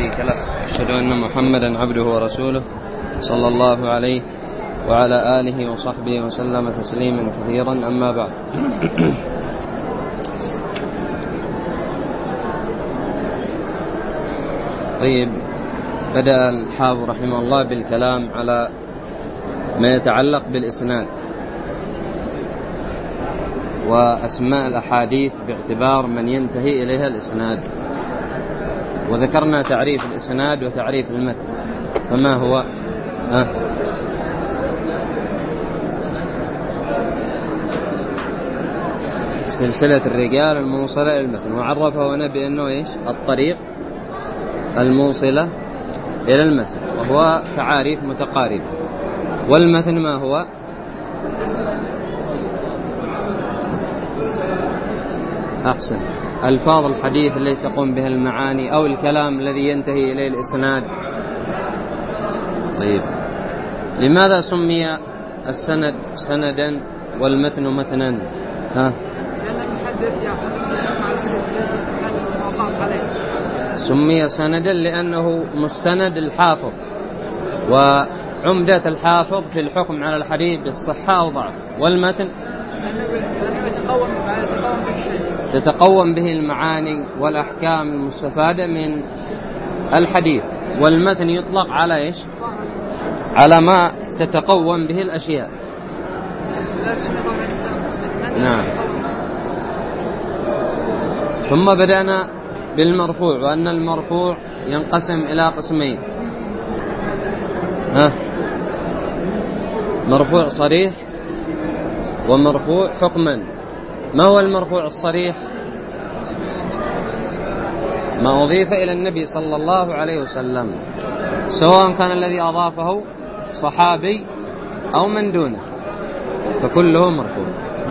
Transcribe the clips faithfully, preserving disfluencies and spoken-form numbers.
شريك له، أشهد أن محمدا عبده ورسوله صلى الله عليه وعلى آله وصحبه وسلم تسليما كثيرا. أما بعد، طيب، بدأ الحافظ رحمه الله بالكلام على ما يتعلق بالإسناد وأسماء الأحاديث باعتبار من ينتهي إليها الإسناد، وذكرنا تعريف الإسناد وتعريف المتن. فما هو؟ أه؟ سلسلة الرجال الموصلة إلى المتن، وعرفه هنا بأنه إيش؟ الطريق الموصلة إلى المتن، وهو تعاريف متقاربة. والمتن ما هو؟ أحسن، ألفاظ الحديث التي تقوم بها المعاني أو الكلام الذي ينتهي إليه الإسناد. طيب، لماذا سمي السند سندا والمتن متنا؟ ها؟ سمي سندا لأنه مستند الحافظ، وعمدة الحافظ في الحكم على الحديث بالصحة أو ضعف. والمتن تتقوم به المعاني والأحكام المستفادة من الحديث. والمتن يطلق على إيش؟ على ما تتقوم به الأشياء. نعم. ثم بدأنا بالمرفوع، وأن المرفوع ينقسم إلى قسمين. ها؟ مرفوع صريح ومرفوع حكما. ما هو المرفوع الصريح؟ ما أضيف إلى النبي صلى الله عليه وسلم، سواء كان الذي أضافه صحابي أو من دونه، فكله مرفوع.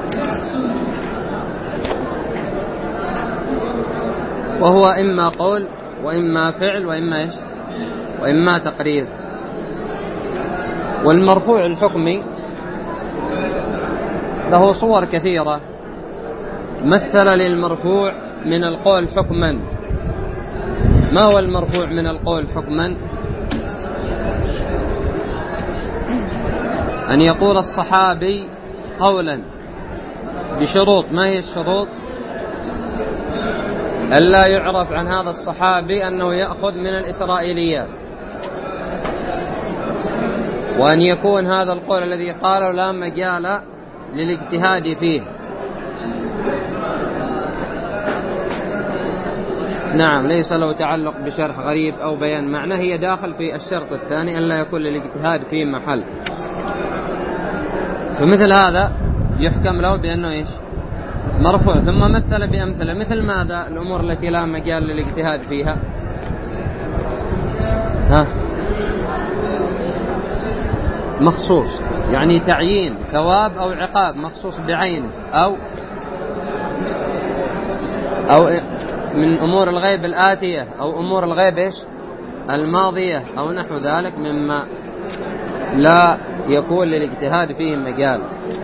وهو إما قول وإما فعل وإما إيش؟ وإما تقرير. والمرفوع الحكمي له صور كثيرة. مثل للمرفوع من القول حكما. ما هو المرفوع من القول حكما؟ أن يقول الصحابي قولا بشروط. ما هي الشروط؟ ألا يعرف عن هذا الصحابي أنه يأخذ من الإسرائيليات، وأن يكون هذا القول الذي قاله لا مجال للاجتهاد فيه. نعم، ليس له تعلق بشرح غريب أو بيان معنى، هي داخل في الشرط الثاني أن لا يكون للاجتهاد في محل. فمثل هذا يحكم له بأنه إيش؟ مرفوع. ثم مثل بأمثلة. مثل ماذا؟ الأمور التي لا مجال للاجتهاد فيها. ها؟ مخصوص، يعني تعيين ثواب أو عقاب مخصوص بعينه، أو أو من أمور الغيب الآتية، أو أمور الغيب إيش؟ الماضية، أو نحو ذلك مما لا يكون للاجتهاد فيه مجال.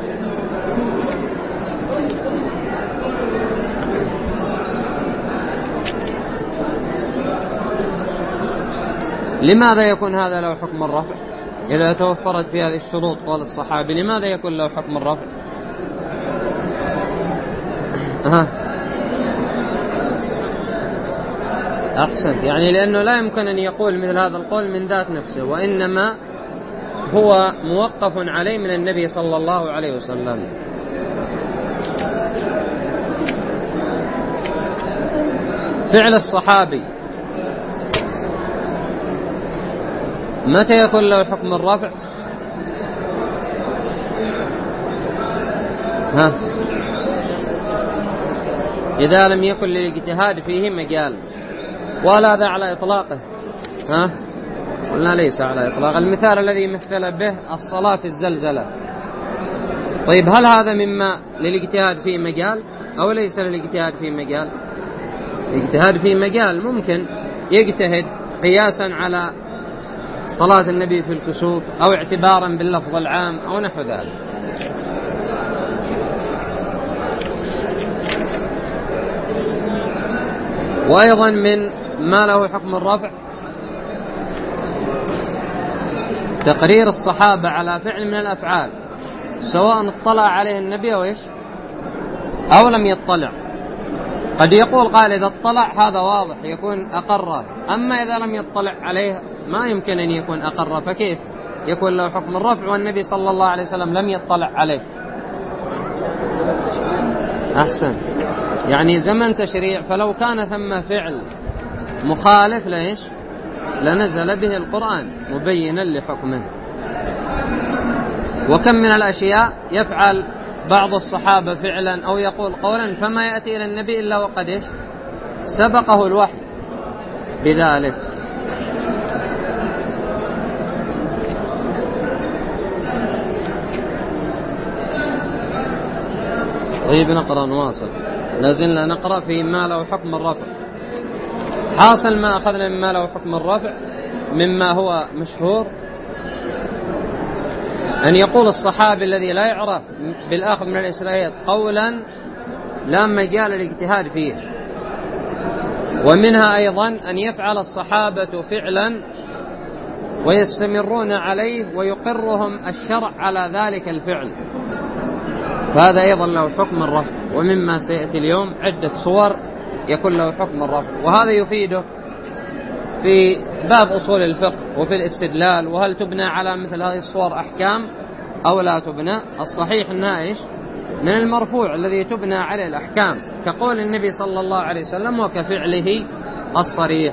لماذا يكون هذا له حكم الرفع؟ إذا توفرت في هذه الشروط قول الصحابي، لماذا يكون له حكم الرفع؟ أه. أحسن، يعني لأنه لا يمكن أن يقول مثل هذا القول من ذات نفسه، وإنما هو موقف عليه من النبي صلى الله عليه وسلم. فعل الصحابي متى يكون له حكم الرفع؟ ها؟ إذا لم يكن للاجتهاد فيه مجال. ولا هذا على إطلاقه. ها؟ قلنا ليس على إطلاق. المثال الذي مثل به الصلاة في الزلزلة. طيب، هل هذا مما للاجتهاد فيه مجال أو ليس للاجتهاد فيه مجال؟ الاجتهاد فيه مجال، ممكن يجتهد قياسا على صلاة النبي في الكسوف، أو اعتبارا باللفظ العام، أو نحو ذلك. وأيضا من ما له حكم الرفع تقرير الصحابة على فعل من الأفعال سواء اطلع عليه النبي أو إيش أو لم يطلع. قد يقول قال إذا اطلع هذا واضح يكون أقره، أما إذا لم يطلع عليه ما يمكن أن يكون أقره، فكيف يكون له حكم الرفع والنبي صلى الله عليه وسلم لم يطلع عليه؟ أحسن، يعني زمن تشريع، فلو كان ثم فعل مخالف ليش لنزل به القرآن مبينا لحكمه. وكم من الأشياء يفعل بعض الصحابة فعلا أو يقول قولا فما يأتي إلى النبي إلا وقد إيش سبقه الوحي بذلك. طيب نقرأ نواصل. لازلنا نقرأ في ما له حكم الرفع. حاصل ما أخذنا مما له حكم الرفع مما هو مشهور أن يقول الصحابي الذي لا يعرف بالأخذ من الإسرائيل قولا لا مجال للاجتهاد فيه، ومنها أيضا أن يفعل الصحابة فعلا ويستمرون عليه ويقرهم الشرع على ذلك الفعل، فهذا أيضا له حكم الرفع. ومما سيأتي اليوم عدة صور يكون له حكم الرفع، وهذا يفيده في باب أصول الفقه وفي الاستدلال، وهل تبنى على مثل هذه الصور أحكام أو لا تبنى. الصحيح أنها إيش من المرفوع الذي تبنى عليه الأحكام، كقول النبي صلى الله عليه وسلم وكفعله الصريح.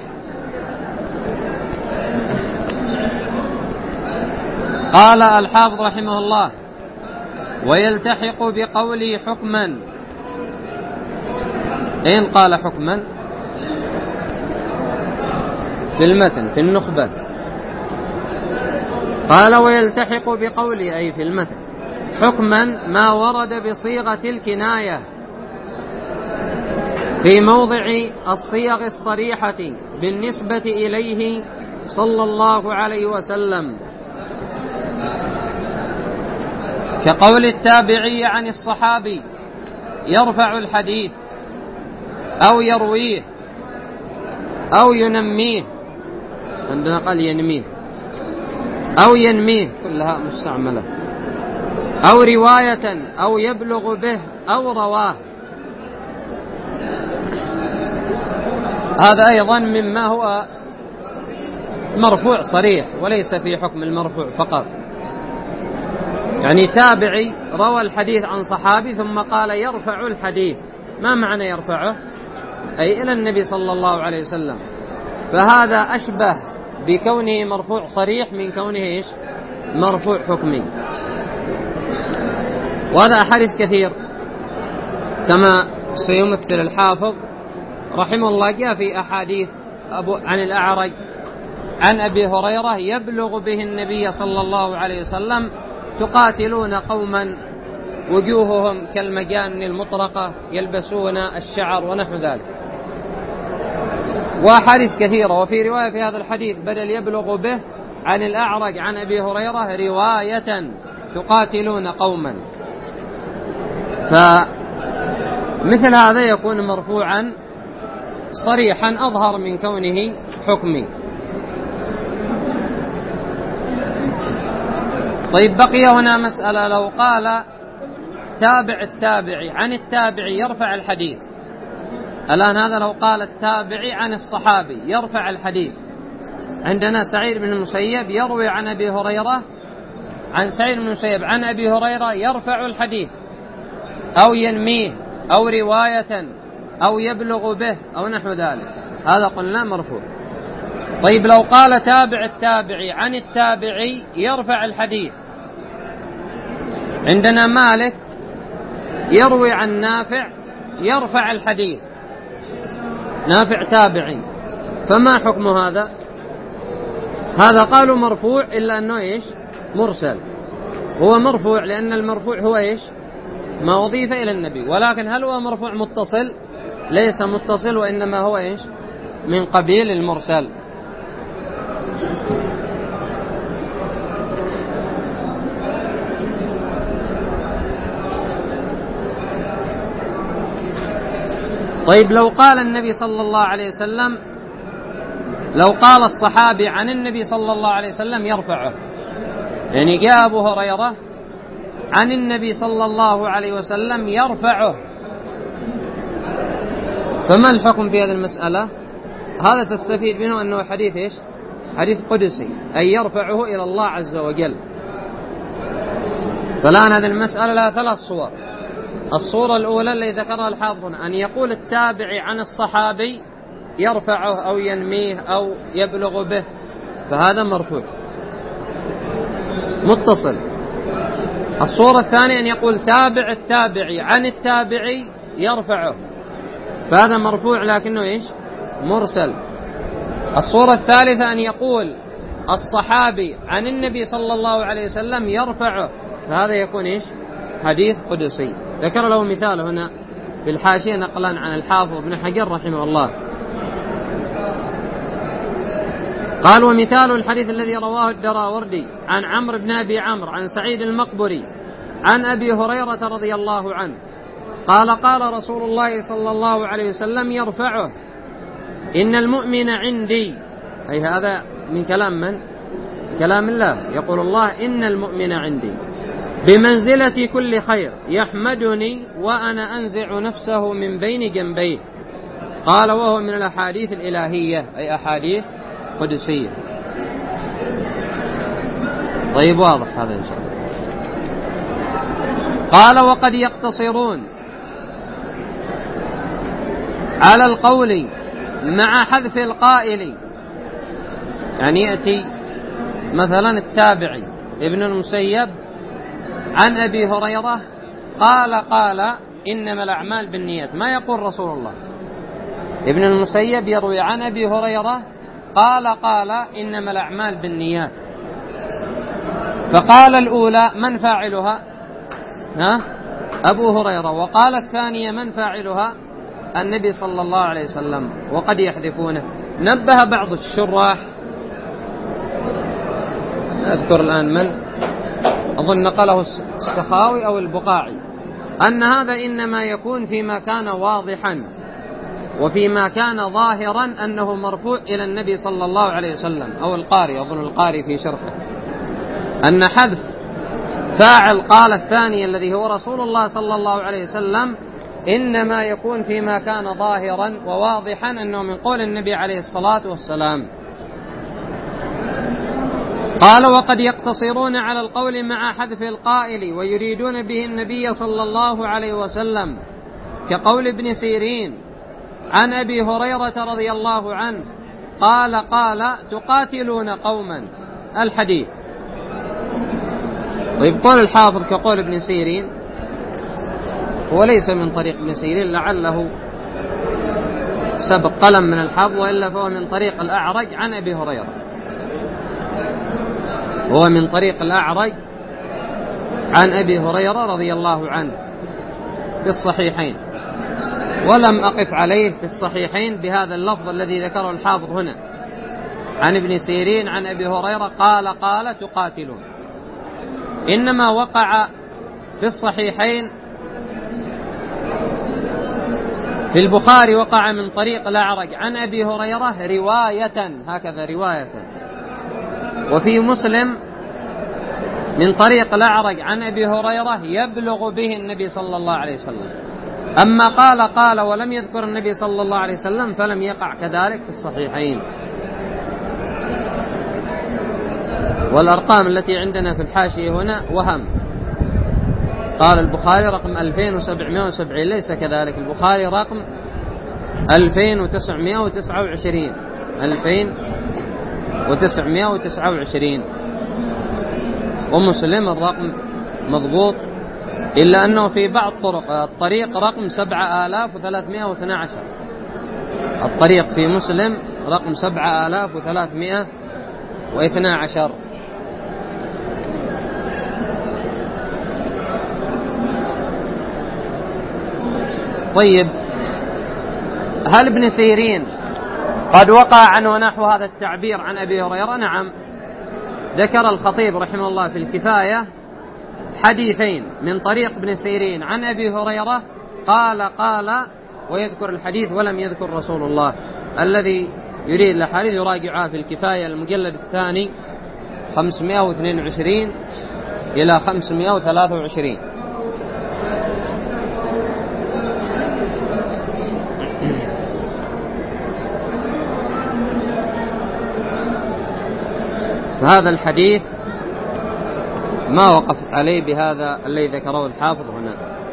قال الحافظ رحمه الله ويلتحق بقوله حكما. أين قال حكما؟ في المتن في النخبة قال ويلتحق بقوله أي في المتن حكما ما ورد بصيغة الكناية في موضع الصيغ الصريحة بالنسبة إليه صلى الله عليه وسلم، كقول التابعي عن الصحابي يرفع الحديث أو يرويه أو ينميه، عندنا قال ينميه أو ينميه كلها مستعملة، أو رواية أو يبلغ به أو رواه. هذا أيضا مما هو مرفوع صريح وليس في حكم المرفوع فقط، يعني تابعي روى الحديث عن صحابي ثم قال يرفع الحديث. ما معنى يرفعه؟ أي إلى النبي صلى الله عليه وسلم، فهذا أشبه بكونه مرفوع صريح من كونه إيش مرفوع حكمي. وهذا أحاديث كثير كما سيمثل الحافظ رحمه الله. جاء في أحاديث أبو عن الأعرج عن أبي هريرة يبلغ به النبي صلى الله عليه وسلم تقاتلون قوما وجوههم كالمجان المطرقة يلبسون الشعر ونحو ذلك، وأحاديث كثيرة. وفي رواية في هذا الحديث بدل يبلغ به عن الأعرج عن أبي هريرة رواية تقاتلون قوما، فمثل هذا يكون مرفوعا صريحا أظهر من كونه حكمي. طيب بقي هنا مسألة، لو قال تابع التابعي عن التابعي يرفع الحديث، الآن هذا لو قال التابعي عن الصحابي يرفع الحديث، عندنا سعيد بن المسيب يروي عن أبي هريرة عن سعيد بن المسيب عن أبي هريرة يرفع الحديث أو ينميه أو رواية أو يبلغ به أو نحو ذلك، هذا قلنا مرفوع. طيب لو قال تابع التابعي عن التابعي يرفع الحديث، عندنا مالك يروي عن نافع يرفع الحديث، نافع تابعي، فما حكم هذا؟ هذا قالوا مرفوع إلا أنه إيش مرسل، هو مرفوع لأن المرفوع هو إيش ما أضيف إلى النبي، ولكن هل هو مرفوع متصل؟ ليس متصل، وإنما هو إيش من قبيل المرسل. طيب لو قال النبي صلى الله عليه وسلم، لو قال الصحابي عن النبي صلى الله عليه وسلم يرفعه، يعني جاء أبو هريرة عن النبي صلى الله عليه وسلم يرفعه، فما الحكم في هذه المسألة؟ هذا تستفيد منه أنه حديث إيش؟ حديث قدسي، أي يرفعه إلى الله عز وجل. فالآن هذه المسألة لها ثلاث صور. الصورة الأولى التي ذكرها الحافظ أن يقول التابعي عن الصحابي يرفعه أو ينميه أو يبلغ به، فهذا مرفوع متصل. الصورة الثانية أن يقول تابع التابعي عن التابعي يرفعه، فهذا مرفوع لكنه إيش؟ مرسل. الصورة الثالثة أن يقول الصحابي عن النبي صلى الله عليه وسلم يرفعه، فهذا يكون إيش؟ حديث قدسي. ذكر له مثال هنا بالحاشية نقلا عن الحافظ ابن حجر رحمه الله، قال: ومثال الحديث الذي رواه الدراوردي عن عمرو بن أبي عمرو عن سعيد المقبري عن أبي هريرة رضي الله عنه قال: قال رسول الله صلى الله عليه وسلم يرفعه: إن المؤمن عندي، أي هذا من كلام من؟ كلام الله. يقول الله: إن المؤمن عندي بمنزلة كل خير يحمدني وأنا أنزع نفسه من بين جنبيه. قال: وهو من الأحاديث الإلهية، أي أحاديث قدسية. طيب واضح هذا إن شاء الله. قال: وقد يقتصرون على القول مع حذف القائل، يعني يأتي مثلا التابعي ابن المسيب عن أبي هريرة قال قال إنما الأعمال بالنيات، ما يقول رسول الله. ابن المسيب يروي عن أبي هريرة قال قال إنما الأعمال بالنيات، فقال الأولى من فاعلها؟ ها؟ أبو هريرة. وقال الثانية من فاعلها؟ النبي صلى الله عليه وسلم. وقد يحذفونه. نبه بعض الشراح، أذكر الآن من، أظن نقله السخاوي أو البقاعي، أن هذا إنما يكون فيما كان واضحا وفيما كان ظاهرا أنه مرفوع إلى النبي صلى الله عليه وسلم، أو القاري، أظن القاري في شرحه، أن حذف فاعل قال الثاني الذي هو رسول الله صلى الله عليه وسلم إنما يكون فيما كان ظاهرا وواضحا أنه من قول النبي عليه الصلاة والسلام. قال: وقد يقتصرون على القول مع حذف القائل ويريدون به النبي صلى الله عليه وسلم، كقول ابن سيرين عن أبي هريرة رضي الله عنه قال قال تقاتلون قوما، الحديث. طيب قول الحافظ كقول ابن سيرين هو ليس من طريق ابن سيرين، لعله سبق قلم من الحافظ، وإلا فهو من طريق الأعرج عن أبي هريرة، هو من طريق الأعرج عن أبي هريرة رضي الله عنه في الصحيحين، ولم أقف عليه في الصحيحين بهذا اللفظ الذي ذكره الحافظ هنا عن ابن سيرين عن أبي هريرة قال قال تقاتلون. إنما وقع في الصحيحين في البخاري وقع من طريق الأعرج عن أبي هريرة رواية، هكذا رواية، وفي مسلم من طريق الأعرج عن أبي هريرة يبلغ به النبي صلى الله عليه وسلم. أما قال قال ولم يذكر النبي صلى الله عليه وسلم فلم يقع كذلك في الصحيحين. والأرقام التي عندنا في الحاشية هنا وهم، قال البخاري رقم ألفين وسبعمائة وسبعين، ليس كذلك، البخاري رقم ألفين وتسعمائة وتسعة وعشرين ألفين وتسعمائة وتسعة وعشرين، ومسلم الرقم مضبوط، إلا أنه في بعض طرق الطريق رقم سبعة آلاف وثلاثمائة واثنى عشر، الطريق في مسلم رقم سبعة آلاف وثلاثمائة واثنى عشر. طيب، هل ابن سيرين قد وقع عنه نحو هذا التعبير عن أبي هريرة؟ نعم، ذكر الخطيب رحمه الله في الكفاية حديثين من طريق ابن سيرين عن أبي هريرة قال قال، ويذكر الحديث ولم يذكر رسول الله. الذي يريد الحديث يراجعها في الكفاية المجلد الثاني خمسمائة واثنين وعشرين إلى خمسمائة وثلاثة وعشرين. فهذا الحديث ما وقف عليه بهذا الذي ذكره الحافظ هنا.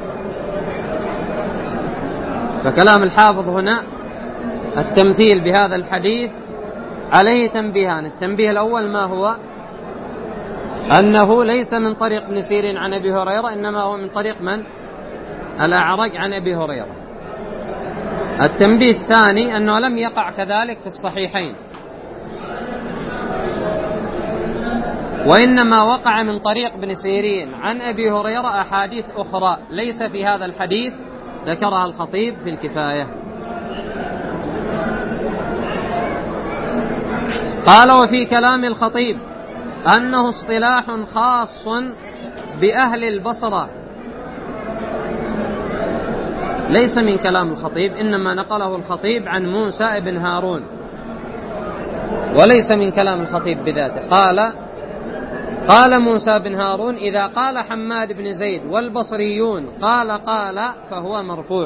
فكلام الحافظ هنا التمثيل بهذا الحديث عليه تنبيهان. التنبيه الأول ما هو؟ أنه ليس من طريق ابن سيرين عن أبي هريرة، إنما هو من طريق من؟ الأعرج عن أبي هريرة. التنبيه الثاني أنه لم يقع كذلك في الصحيحين، وإنما وقع من طريق ابن سيرين عن أبي هريرة أحاديث أخرى ليس في هذا الحديث ذكرها الخطيب في الكفاية. قال: وفي كلام الخطيب أنه اصطلاح خاص بأهل البصرة. ليس من كلام الخطيب، إنما نقله الخطيب عن موسى بن هارون، وليس من كلام الخطيب بذاته. قال قال موسى بن هارون: إذا قال حماد بن زيد والبصريون قال قال فهو مرفوع.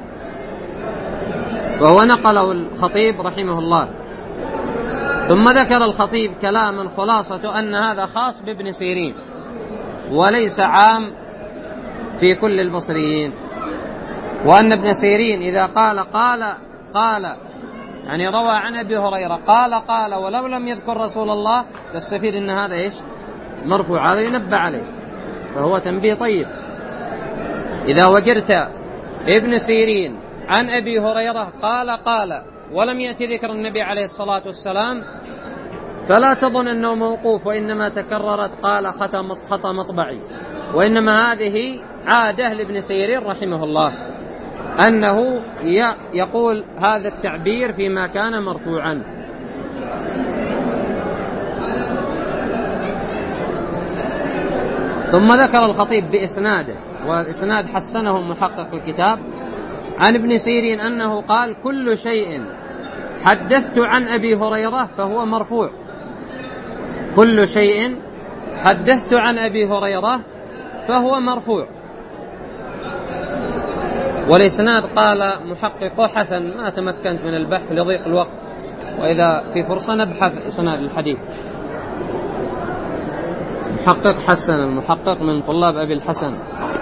وهو نقله الخطيب رحمه الله. ثم ذكر الخطيب كلاما خلاصة أن هذا خاص بابن سيرين وليس عام في كل البصريين، وأن ابن سيرين إذا قال قال قال يعني روى عن أبي هريرة قال قال ولو لم يذكر رسول الله، تستفيد أن هذا إيش؟ مرفوع. هذا ينبه عليه، فهو تنبيه طيب. إذا وجدت ابن سيرين عن أبي هريرة قال قال ولم يأتي ذكر النبي عليه الصلاة والسلام، فلا تظن أنه موقوف، وإنما تكررت قال خطأ مطبعي، وإنما هذه عادة لابن سيرين رحمه الله أنه يقول هذا التعبير فيما كان مرفوعا. ثم ذكر الخطيب بإسناده، والإسناد حسنه محقق الكتاب عن ابن سيرين أنه قال: كل شيء حدثت عن أبي هريرة فهو مرفوع. كل شيء حدثت عن أبي هريرة فهو مرفوع. والإسناد قال محققه حسن، ما تمكنت من البحث لضيق الوقت، وإذا في فرصة نبحث إسناد الحديث. محقق حسن، المحقق من طلاب أبي الحسن.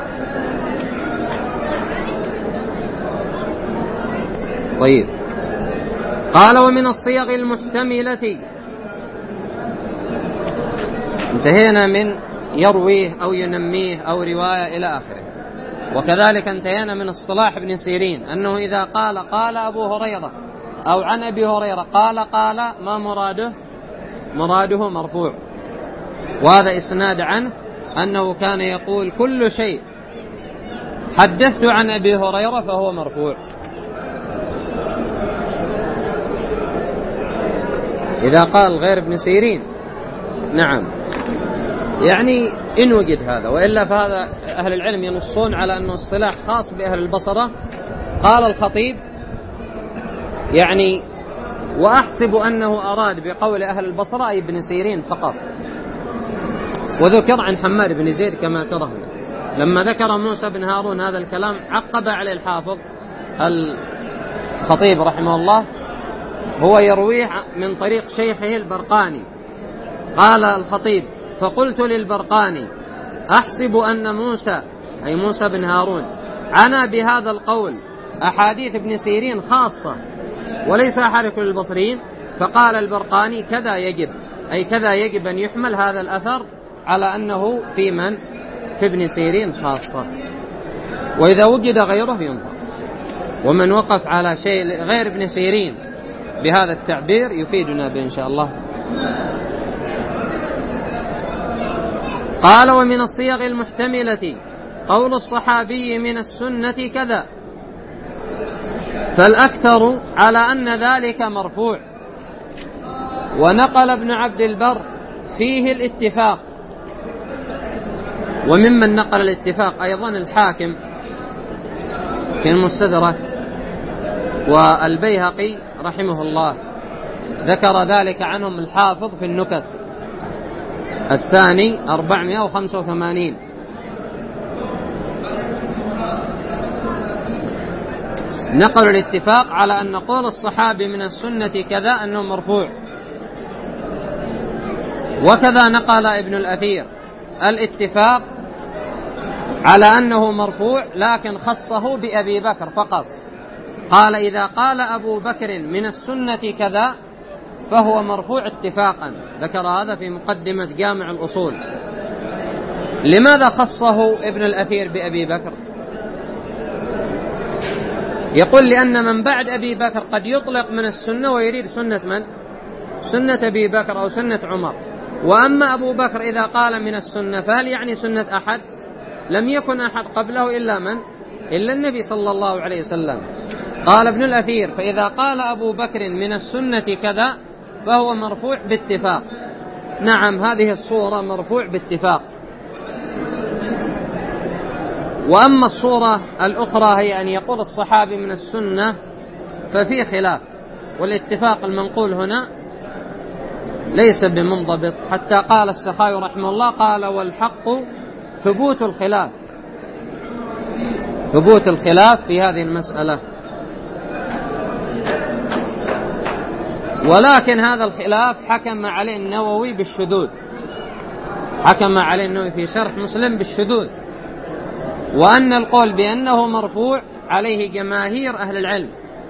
طيب. قال: ومن الصيغ المحتملة. انتهينا من يرويه أو ينميه أو رواية إلى آخره. وكذلك انتهينا من اصطلاح ابن سيرين أنه إذا قال قال أبو هريرة أو عن أبي هريرة قال قال ما مراده؟ مراده مرفوع. وهذا إسناد عنه أنه كان يقول: كل شيء حدثت عن أبي هريرة فهو مرفوع. إذا قال غير ابن سيرين نعم، يعني إن وجد هذا، وإلا فهذا أهل العلم ينصون على أنه اصطلاح خاص بأهل البصرة. قال الخطيب يعني: وأحسب أنه أراد بقول أهل البصرة أي ابن سيرين فقط. وذكر عن حماد بن زيد كما ترى هنا. لما ذكر موسى بن هارون هذا الكلام عقب عليه الحافظ الخطيب رحمه الله، هو يرويه من طريق شيخه البرقاني. قال الخطيب: فقلت للبرقاني: أحسب أن موسى أي موسى بن هارون عنا بهذا القول أحاديث ابن سيرين خاصة وليس أحاديث البصريين. فقال البرقاني: كذا يجب، أي كذا يجب أن يحمل هذا الأثر على أنه في من؟ في ابن سيرين خاصة، وإذا وجد غيره ينظر. ومن وقف على شيء غير ابن سيرين بهذا التعبير يفيدنا به إن شاء الله. قال: ومن الصيغ المحتملة قول الصحابي من السنة كذا، فالأكثر على أن ذلك مرفوع. ونقل ابن عبد البر فيه الاتفاق. وممن نقل الاتفاق أيضا الحاكم في المستدرك، والبيهقي رحمه الله ذكر ذلك عنهم الحافظ في النكت. الثاني أربعمائة وخمسة وثمانين. نقل الاتفاق على أن قول الصحابي من السنة كذا أنه مرفوع. وكذا نقل ابن الأثير الاتفاق على أنه مرفوع، لكن خصه بأبي بكر فقط. قال إذا قال أبو بكر من السنة كذا فهو مرفوع اتفاقا. ذكر هذا في مقدمة جامع الأصول. لماذا خصه ابن الأثير بأبي بكر؟ يقول لأن من بعد أبي بكر قد يطلق من السنة ويريد سنة من؟ سنة أبي بكر أو سنة عمر. وأما أبو بكر إذا قال من السنة فهل يعني سنة أحد؟ لم يكن أحد قبله إلا من؟ إلا النبي صلى الله عليه وسلم. قال ابن الأثير فإذا قال أبو بكر من السنة كذا فهو مرفوع باتفاق. نعم، هذه الصورة مرفوع باتفاق. وأما الصورة الأخرى هي أن يقول الصحابي من السنة ففي خلاف، والاتفاق المنقول هنا ليس بمنضبط. حتى قال السخاوي رحمه الله قال والحق ثبوت الخلاف، ثبوت الخلاف في هذه المسألة. ولكن هذا الخلاف حكم عليه النووي بالشذوذ، حكم عليه النووي في شرح مسلم بالشذوذ، وأن القول بأنه مرفوع عليه جماهير أهل العلم.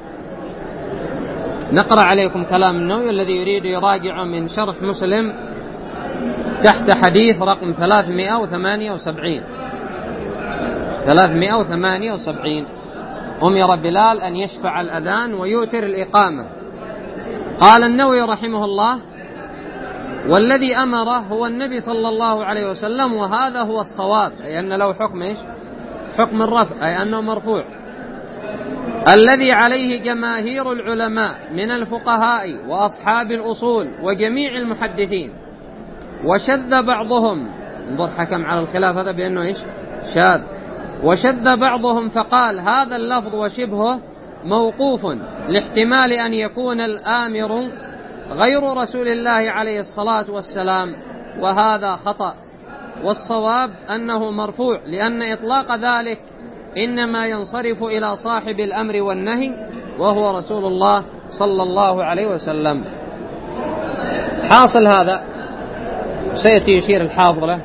نقرأ عليكم كلام النووي الذي يريد يراجع من شرح مسلم تحت حديث رقم ثلاثمائة وثمانية وسبعين. ثلاثمائة وثمانية وسبعين أمر بلال أن يشفع الأذان ويؤتر الإقامة. قال النووي رحمه الله والذي أمره هو النبي صلى الله عليه وسلم، وهذا هو الصواب، أي أن له حكم إيش؟ حكم الرفع، أي أنه مرفوع. الذي عليه جماهير العلماء من الفقهاء وأصحاب الأصول وجميع المحدثين. وشذ بعضهم، انظر حكم على الخلاف هذا بأنه إيش؟ شاذ. وشذ بعضهم فقال هذا اللفظ وشبهه موقوف لاحتمال أن يكون الآمر غير رسول الله عليه الصلاة والسلام، وهذا خطأ. والصواب أنه مرفوع، لأن إطلاق ذلك إنما ينصرف إلى صاحب الأمر والنهي وهو رسول الله صلى الله عليه وسلم. حاصل هذا سيأتي يشير الحافظ له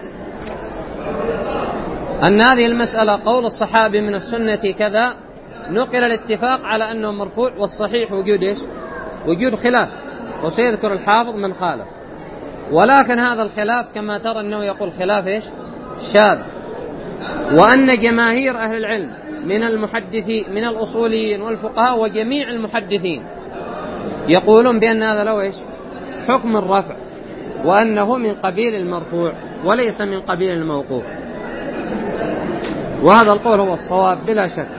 أن هذه المسألة قول الصحابي من السنة كذا نقل الاتفاق على أنه مرفوع، والصحيح وجود إيش؟ وجود خلاف، وسيذكر الحافظ من خالف. ولكن هذا الخلاف كما ترى أنه يقول خلاف إيش؟ شاذ. وأن جماهير أهل العلم من المحدثين من الأصوليين والفقهاء وجميع المحدثين يقولون بأن هذا له إيش؟ حكم الرفع، وأنه من قبيل المرفوع وليس من قبيل الموقوف. وهذا القول هو الصواب بلا شك.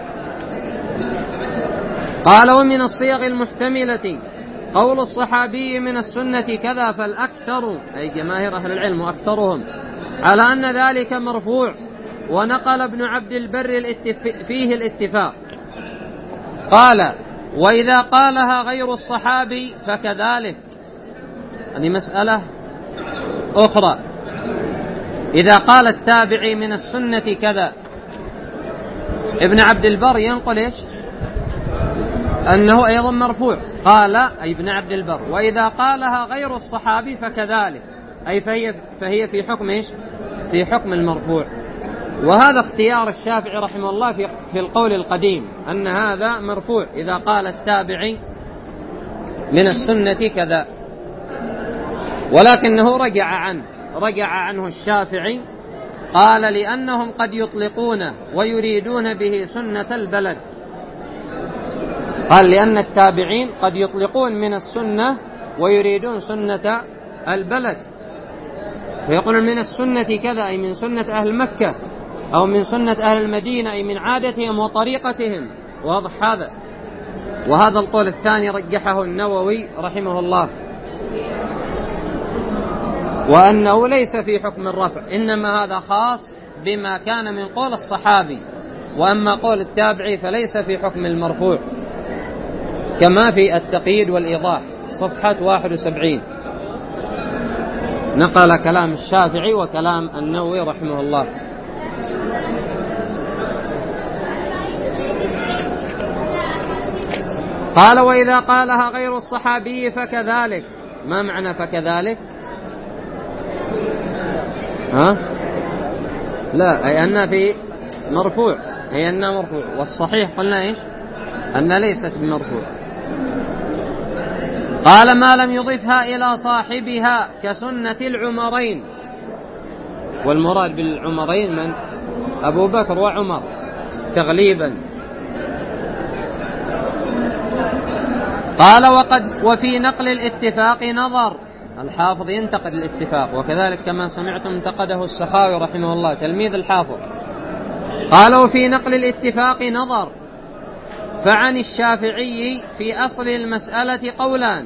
قال ومن الصيغ المحتملة قول الصحابي من السنة كذا، فالأكثر أي جماهير أهل العلم وأكثرهم على أن ذلك مرفوع. ونقل ابن عبد البر فيه الاتفاق. قال وإذا قالها غير الصحابي فكذلك. هذه مسألة أخرى. إذا قال التابعي من السنة كذا، ابن عبد البر ينقل إيش؟ أنه أيضا مرفوع. قال أي ابن عبد البر وإذا قالها غير الصحابي فكذلك، أي فهي, فهي في حكم إيش؟ في حكم المرفوع. وهذا اختيار الشافعي رحمه الله في, في القول القديم أن هذا مرفوع إذا قال التابعي من السنة كذا. ولكنه رجع عنه رجع عنه الشافعي، قال لأنهم قد يطلقونه ويريدون به سنة البلد. قال لأن التابعين قد يطلقون من السنة ويريدون سنة البلد، فيقولون من السنة كذا أي من سنة أهل مكة، أو من سنة أهل المدينة أي من عادتهم وطريقتهم. واضح هذا. وهذا القول الثاني رجحه النووي رحمه الله، وأنه ليس في حكم الرفع، إنما هذا خاص بما كان من قول الصحابي، وأما قول التابعي فليس في حكم المرفوع، كما في التقييد والإيضاح صفحة واحد وسبعين. نقل كلام الشافعي وكلام النووي رحمه الله. قال وإذا قالها غير الصحابي فكذلك. ما معنى فكذلك؟ ها؟ لا، أي أن في مرفوع، أي أن مرفوع، والصحيح قلنا إيش؟ أن ليست بمرفوع. قال ما لم يضفها إلى صاحبها كسنة العمرين. والمراد بالعمرين من؟ أبو بكر وعمر تغليبا. قال وقد وفي نقل الاتفاق نظر. الحافظ ينتقد الاتفاق، وكذلك كما سمعتم انتقده السخاوي رحمه الله تلميذ الحافظ. قال وفي نقل الاتفاق نظر، فعن الشافعي في أصل المسألة قولان.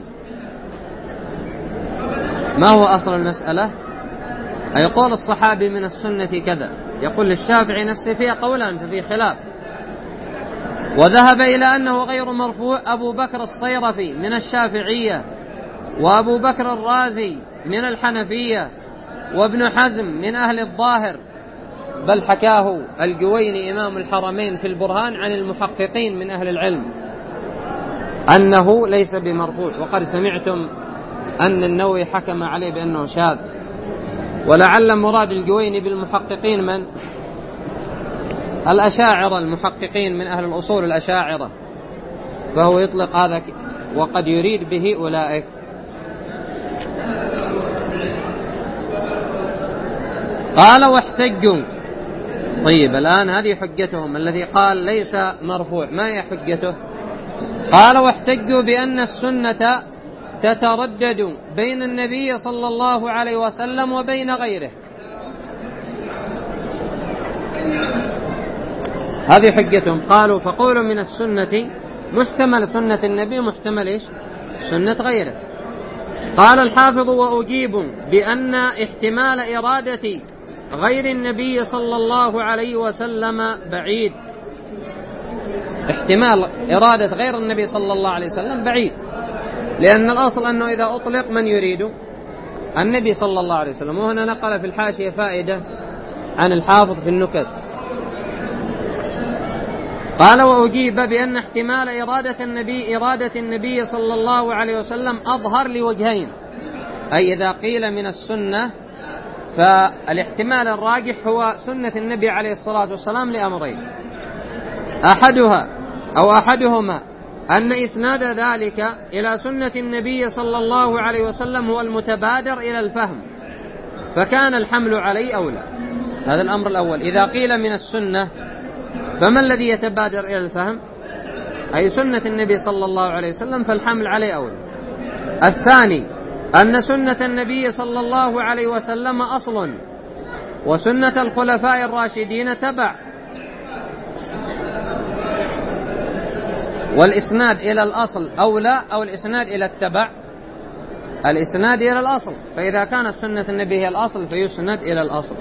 ما هو أصل المسألة؟ أي قول الصحابي من السنة كذا، يقول للشافعي نفسه فيها قولان ففي خلاف. وذهب إلى أنه غير مرفوع أبو بكر الصيرفي من الشافعية، وأبو بكر الرازي من الحنفية، وابن حزم من أهل الظاهر، بل حكاه الجويني إمام الحرمين في البرهان عن المحققين من أهل العلم أنه ليس بمرفوع. وقد سمعتم أن النووي حكم عليه بأنه شاذ، ولعل مراد الجويني بالمحققين من؟ الأشاعرة، المحققين من أهل الأصول الأشاعرة، فهو يطلق هذا وقد يريد به أولئك. قال واحتجوا. طيب الآن هذه حجتهم، الذي قال ليس مرفوع ما هي حجته؟ قال واحتجوا بأن السنة تتردد بين النبي صلى الله عليه وسلم وبين غيره. هذه حجتهم. قالوا فقولوا من السنة محتمل سنة النبي، محتمل إيش؟ سنة غيره. قال الحافظ وأجيب بأن احتمال إرادة غير النبي صلى الله عليه وسلم بعيد. احتمال إرادة غير النبي صلى الله عليه وسلم بعيد، لأن الأصل أنه إذا أطلق من يريد؟ النبي صلى الله عليه وسلم. وهنا نقل في الحاشية فائدة عن الحافظ في النكت. قال وأجيب بأن احتمال إرادة النبي إرادة النبي صلى الله عليه وسلم أظهر لوجهين، أي إذا قيل من السنة فالاحتمال الراجح هو سنة النبي عليه الصلاة والسلام لأمرين: أحدها أو أحدهما أن إسناد ذلك إلى سنة النبي صلى الله عليه وسلم هو المتبادر إلى الفهم، فكان الحمل عليه أولى. هذا الأمر الأول. إذا قيل من السنة فما الذي يتبادر إلى الفهم؟ أي سنة النبي صلى الله عليه وسلم، فالحمل عليه أولى. الثاني أن سنة النبي صلى الله عليه وسلم أصل، وسنة الخلفاء الراشدين تبع، والإسناد إلى الأصل أولى أو الإسناد إلى التبع؟ الإسناد إلى الأصل، فإذا كانت سنة النبي هي الأصل فيسند إلى الأصل.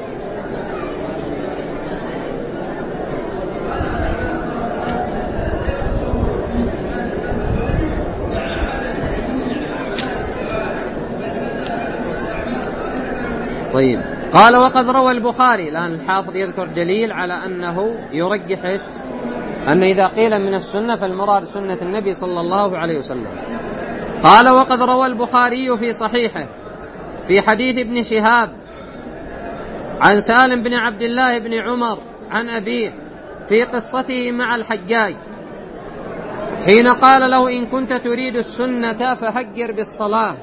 طيب. قال وقد روى البخاري. الآن الحافظ يذكر دليل على أنه يرجح إيش؟ أن إذا قيل من السنة فالمراد سنة النبي صلى الله عليه وسلم. قال وقد روى البخاري في صحيحه في حديث ابن شهاب عن سالم بن عبد الله بن عمر عن أبيه في قصته مع الحجاج حين قال له إن كنت تريد السنة فهجر بالصلاة،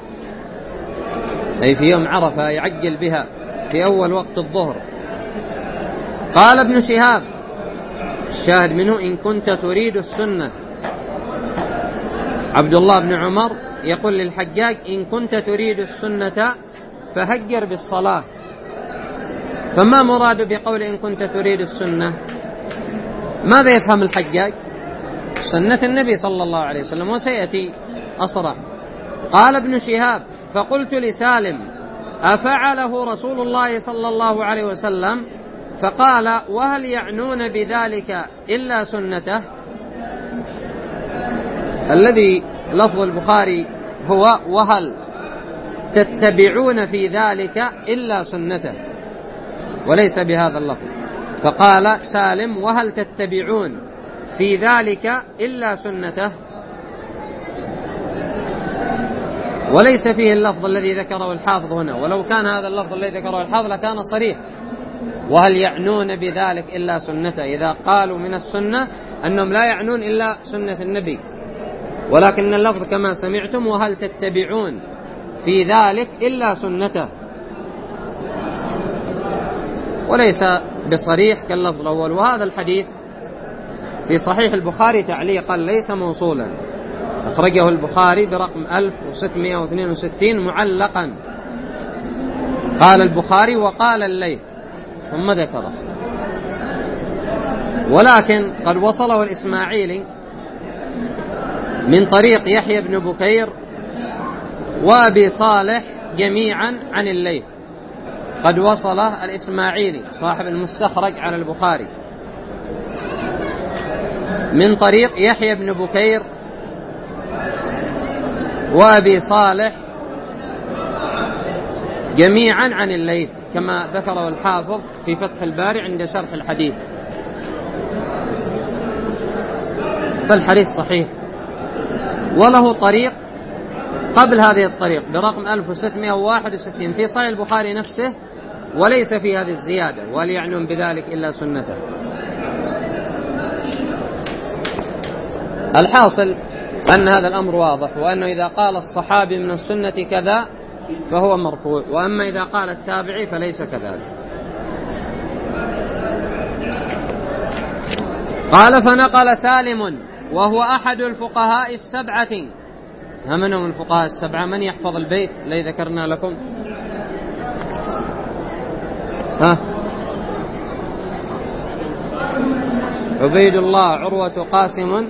أي في يوم عرفة يعجل بها في أول وقت الظهر. قال ابن شهاب الشاهد منه إن كنت تريد السنة، عبد الله بن عمر يقول للحجاج إن كنت تريد السنة فهجر بالصلاة. فما مراد بقول إن كنت تريد السنة؟ ماذا يفهم الحجاج؟ سنة النبي صلى الله عليه وسلم، وسيأتي أصرع. قال ابن شهاب فقلت لسالم أفعله رسول الله صلى الله عليه وسلم؟ فقال وهل يعنون بذلك إلا سنته؟ الذي لفظ البخاري هو وهل، تتبعون في ذلك إلا سنته، وليس بهذا اللفظ. فقال سالم: وهل تتبعون في ذلك إلا سنته، وليس فيه اللفظ الذي ذكره الحافظ هنا. ولو كان هذا اللفظ الذي ذكره الحافظ لكان صريح: وهل يعنون بذلك إلا سنته، إذا قالوا من السنة أنهم لا يعنون إلا سنة النبي. ولكن اللفظ كما سمعتم: وهل تتبعون في ذلك إلا سنته، وليس بصريح كاللفظ الأول. وهذا الحديث في صحيح البخاري تعليقا ليس موصولا، أخرجه البخاري برقم ألف وستمائة واثنين وستين معلقا. قال البخاري: وقال الليث، ثم ذكره. ولكن قد وصله الإسماعيلي من طريق يحيى بن بكير وأبي صالح جميعا عن الليث. قد وصله الإسماعيلي صاحب المستخرج على البخاري من طريق يحيى بن بكير وأبي صالح جميعا عن الليث، كما ذكره الحافظ في فتح الباري عند شرح الحديث. فالحديث صحيح، وله طريق قبل هذه الطريق برقم ألف وستمائة وواحد وستين في صحيح البخاري نفسه، وليس في هذه الزيادة: وليعنون بذلك إلا سنته. الحاصل أن هذا الأمر واضح، وأنه إذا قال الصحابي من السنة كذا فهو مرفوع، وأما إذا قال التابعي فليس كذلك. قال: فنقل سالم وهو أحد الفقهاء السبعة. من هم الفقهاء السبعة؟ من يحفظ البيت الذي ذكرنا لكم؟ ها؟ عبيد الله، عروة، قاسم،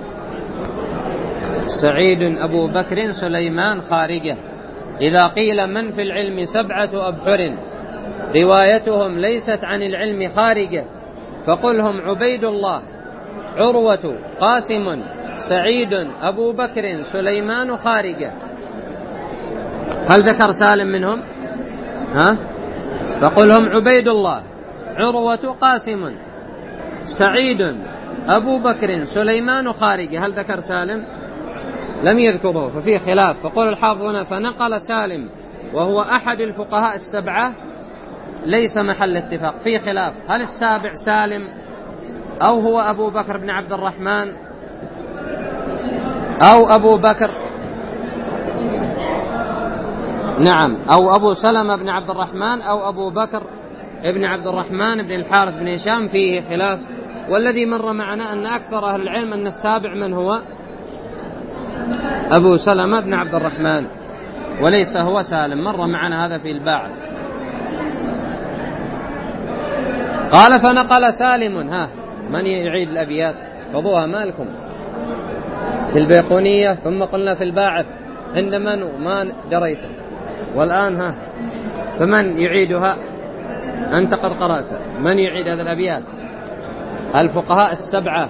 سعيد، أبو بكر، سليمان، خارجة. إذا قيل من في العلم سبعة أبحر روايتهم ليست عن العلم خارجة فقل هم عبيد الله، عروة، قاسم، سعيد، أبو بكر، سليمان، خارجة. هل ذكر سالم منهم؟ ها؟ فقل هم عبيد الله، عروة، قاسم، سعيد، أبو بكر، سليمان، خارجة. هل ذكر سالم؟ لم يذكره، ففيه خلاف. فقول الحافظ هنا: فنقل سالم وهو أحد الفقهاء السبعة، ليس محل اتفاق، فيه خلاف. هل السابع سالم أو هو أبو بكر بن عبد الرحمن أو أبو بكر نعم أو أبو سلمة بن عبد الرحمن أو أبو بكر ابن عبد الرحمن بن الحارث بن هشام، فيه خلاف. والذي مر معنا أن أكثر أهل العلم أن السابع من هو؟ أبو سلمة بن عبد الرحمن، وليس هو سالم. مر معنا هذا في الباعث. قال: فنقل سالم. ها، من يعيد الأبيات؟ فضوها مالكم في البيقونية، ثم قلنا في الباعث عند من وما دريته، والآن ها، فمن يعيدها؟ أنت قد قرأت. من يعيد هذا الأبيات؟ الفقهاء السبعة.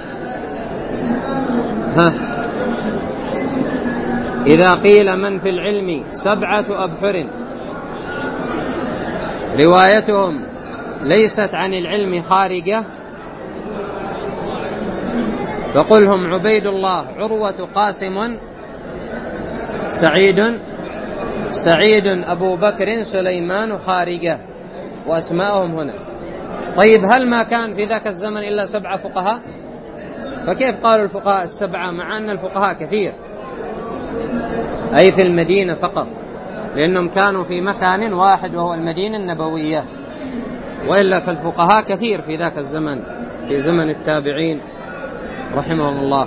ها، إذا قيل من في العلم سبعة أبحر روايتهم ليست عن العلم خارجة فقل هم عبيد الله، عروة، قاسم، سعيد سعيد أبو بكر، سليمان، خارجة، وأسماءهم هنا. طيب، هل ما كان في ذاك الزمن إلا سبعة فقهاء؟ فكيف قالوا الفقهاء السبعة مع أن الفقهاء كثير؟ أي في المدينة فقط، لأنهم كانوا في مكان واحد وهو المدينة النبوية، وإلا فالفقهاء كثير في ذاك الزمن، في زمن التابعين رحمهم الله.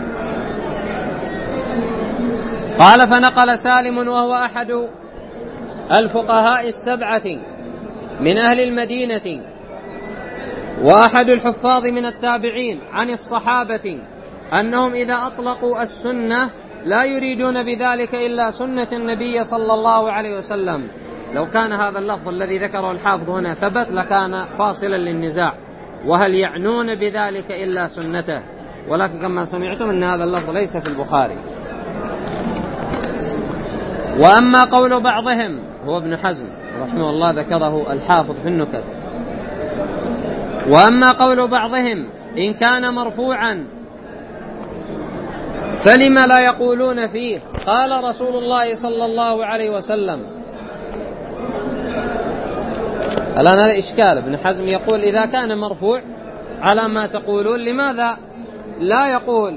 قال: فنقل سالم وهو أحد الفقهاء السبعة من أهل المدينة وأحد الحفاظ من التابعين عن الصحابة أنهم إذا أطلقوا السنة لا يريدون بذلك إلا سنة النبي صلى الله عليه وسلم. لو كان هذا اللفظ الذي ذكره الحافظ هنا ثبت لكان فاصلا للنزاع: وهل يعنون بذلك إلا سنته؟ ولكن كما سمعتم أن هذا اللفظ ليس في البخاري. وأما قول بعضهم، هو ابن حزم رحمه الله ذكره الحافظ في النكت، وأما قول بعضهم إن كان مرفوعا فلم لا يقولون فيه قال رسول الله صلى الله عليه وسلم. الآن هذا إشكال، ابن حزم يقول إذا كان مرفوع على ما تقولون لماذا لا يقول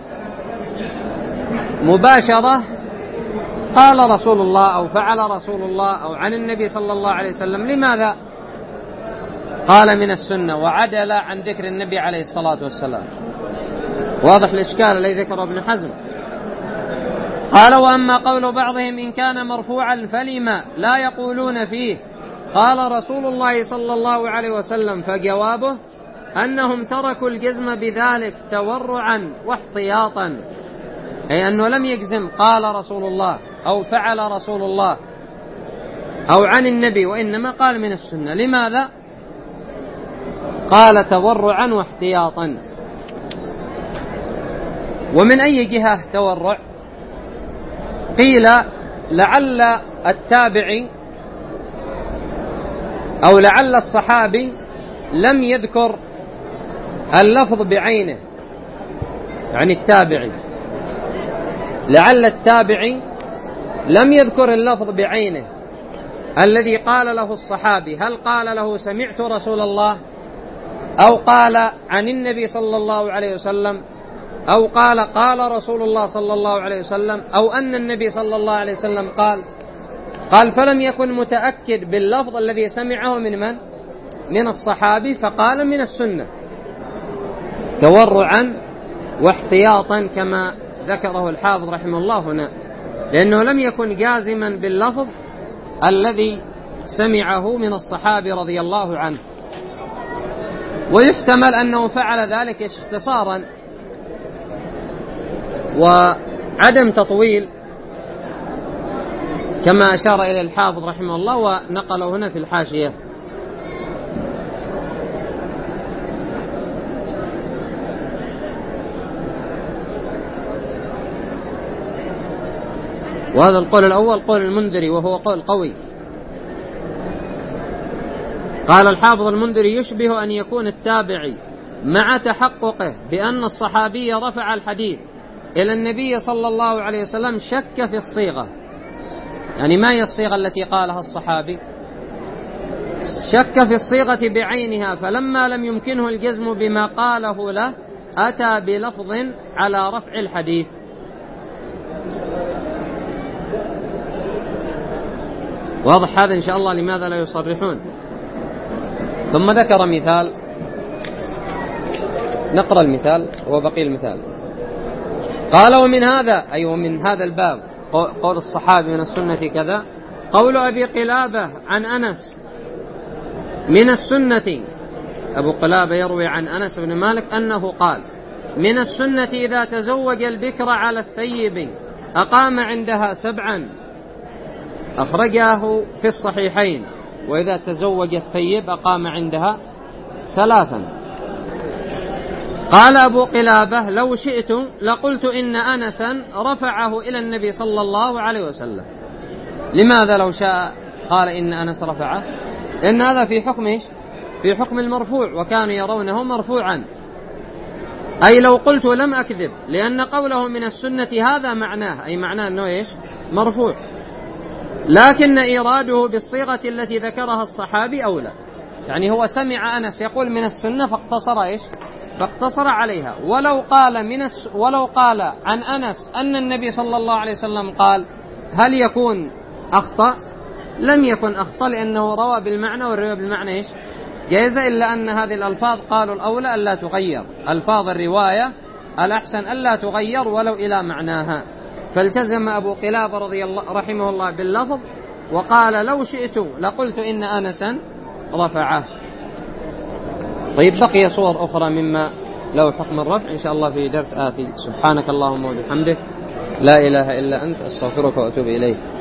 مباشرة قال رسول الله أو فعل رسول الله أو عن النبي صلى الله عليه وسلم؟ لماذا قال من السنة وعدل عن ذكر النبي عليه الصلاة والسلام؟ واضح الإشكال الذي ذكره ابن حزم. قال وأما قول بعضهم إن كان مرفوعا فلما لا يقولون فيه قال رسول الله صلى الله عليه وسلم، فجوابه أنهم تركوا الجزم بذلك تورعا واحتياطا، أي أنه لم يجزم قال رسول الله أو فعل رسول الله أو عن النبي، وإنما قال من السنة. لماذا؟ قال تورعا واحتياطا. ومن أي جهة تورع؟ قيل لعل التابعي أو لعل الصحابي لم يذكر اللفظ بعينه، يعني التابعي لعل التابعي لم يذكر اللفظ بعينه الذي قال له الصحابي، هل قال له سمعت رسول الله أو قال عن النبي صلى الله عليه وسلم أو قال قال رسول الله صلى الله عليه وسلم أو أن النبي صلى الله عليه وسلم قال قال فلم يكن متأكد باللفظ الذي سمعه من من؟ من الصحابي، فقال من السنة تورعا واحتياطا كما ذكره الحافظ رحمه الله هنا، لأنه لم يكن جازما باللفظ الذي سمعه من الصحابي رضي الله عنه. ويحتمل أنه فعل ذلك اختصارا وعدم تطويل كما أشار إلى الحافظ رحمه الله ونقله هنا في الحاشية. وهذا القول الأول قول المنذري وهو قول قوي. قال الحافظ المنذري يشبه أن يكون التابعي مع تحققه بأن الصحابي رفع الحديث إلى النبي صلى الله عليه وسلم شك في الصيغة، يعني ما هي الصيغة التي قالها الصحابي؟ شك في الصيغة بعينها، فلما لم يمكنه الجزم بما قاله له أتى بلفظ على رفع الحديث. واضح هذا إن شاء الله لماذا لا يصرحون. ثم ذكر مثال، نقرأ المثال وبقي المثال. قال ومن هذا أي ومن هذا الباب قول الصحابي من السنة كذا، قول أبي قلابة عن أنس من السنة، أبو قلابة يروي عن أنس بن مالك أنه قال من السنة إذا تزوج البكر على الثيب أقام عندها سبعا، أخرجاه في الصحيحين، وإذا تزوج الثيب أقام عندها ثلاثا. قال أبو قلابة لو شئت لقلت إن أنسا رفعه إلى النبي صلى الله عليه وسلم. لماذا لو شاء قال إن أنس رفعه؟ لأن هذا في حكم إيش؟ في حكم المرفوع، وكانوا يرونه مرفوعا. أي لو قلت لم أكذب، لأن قوله من السنة هذا معناه، أي معناه أنه إيش؟ مرفوع، لكن إيراده بالصيغة التي ذكرها الصحابي أولى. يعني هو سمع أنس يقول من السنة فاقتصر إيش؟ فاقتصر عليها. ولو قال من الس... ولو قال عن أنس أن النبي صلى الله عليه وسلم قال هل يكون أخطأ؟ لم يكن أخطأ، لأنه روى بالمعنى، والرواية بالمعنى إيش؟ جائزة، إلا أن هذه الألفاظ قالوا الأولى ألا تغير، ألفاظ الرواية الأحسن ألا تغير ولو إلى معناها. فالتزم أبو قلابة رضي الله رحمه الله باللفظ، وقال لو شئت لقلت إن أنسا رفعه. طيب بقي صور أخرى مما له حكم الرفع إن شاء الله في درس آتي. سبحانك اللهم وبحمدك لا إله إلا أنت أستغفرك وأتوب إليك.